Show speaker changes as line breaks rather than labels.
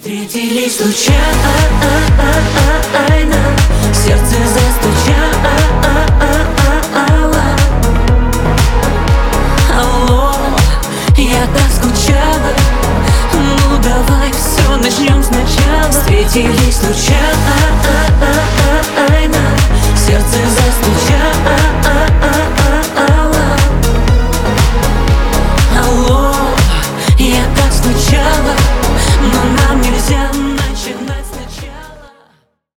Встретились случайно, сердце застучало. Алло, я так скучала. Ну давай все начнем сначала. Встретились случайно.